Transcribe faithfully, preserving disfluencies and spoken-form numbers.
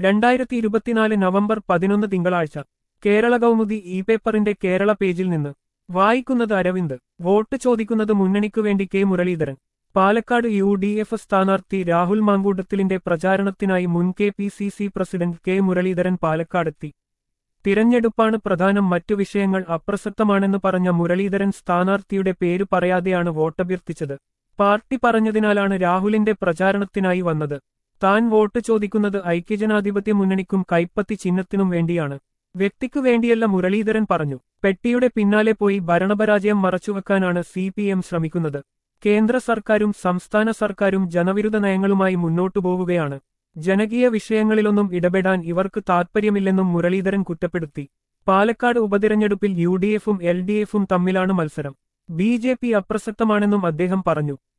രണ്ടായിരത്തി ഇരുപത്തിനാല് നവംബർ പതിനൊന്ന് തിങ്കളാഴ്ച കേരള കൗമുദി ഇ പേപ്പറിന്റെ കേരള പേജിൽ നിന്ന് വായിക്കുന്നത് അരവിന്ദ്. വോട്ട് ചോദിക്കുന്നത് മുന്നണിക്കു വേണ്ടി K Muraleedharan. Palakkad U D F സ്ഥാനാർത്ഥി രാഹുൽ മാങ്കൂട്ടത്തിലിന്റെ പ്രചാരണത്തിനായി മുൻ K P C C president K Muraleedharan പാലക്കാടെത്തി. തിരഞ്ഞെടുപ്പാണ് പ്രധാനം, മറ്റു വിഷയങ്ങൾ അപ്രസക്തമാണെന്ന് പറഞ്ഞ മുരളീധരൻ സ്ഥാനാർത്ഥിയുടെ പേര് പറയാതെയാണ് വോട്ടഭ്യർത്ഥിച്ചത്. പാർട്ടി പറഞ്ഞതിനാലാണ് രാഹുലിന്റെ പ്രചാരണത്തിനായി വന്നത്. താൻ വോട്ട് ചോദിക്കുന്നത് ഐക്യജനാധിപത്യ മുന്നണിക്കും കൈപ്പത്തി ചിഹ്നത്തിനും വേണ്ടിയാണ്, വ്യക്തിക്കു വേണ്ടിയല്ല മുരളീധരൻ പറഞ്ഞു. പെട്ടിയുടെ പിന്നാലെ പോയി ഭരണപരാജയം മറച്ചുവെക്കാനാണ് സി പി എം ശ്രമിക്കുന്നത്. കേന്ദ്ര സർക്കാരും സംസ്ഥാന സർക്കാരും ജനവിരുദ്ധ നയങ്ങളുമായി മുന്നോട്ടു പോവുകയാണ്. ജനകീയ വിഷയങ്ങളിലൊന്നും ഇടപെടാൻ ഇവർക്ക് താൽപ്പര്യമില്ലെന്നും മുരളീധരൻ കുറ്റപ്പെടുത്തി. പാലക്കാട് ഉപതിരഞ്ഞെടുപ്പിൽ യു ഡി എഫും എൽ ഡി എഫും തമ്മിലാണ് മത്സരം. ബി ജെ പി അപ്രസക്തമാണെന്നും അദ്ദേഹം പറഞ്ഞു.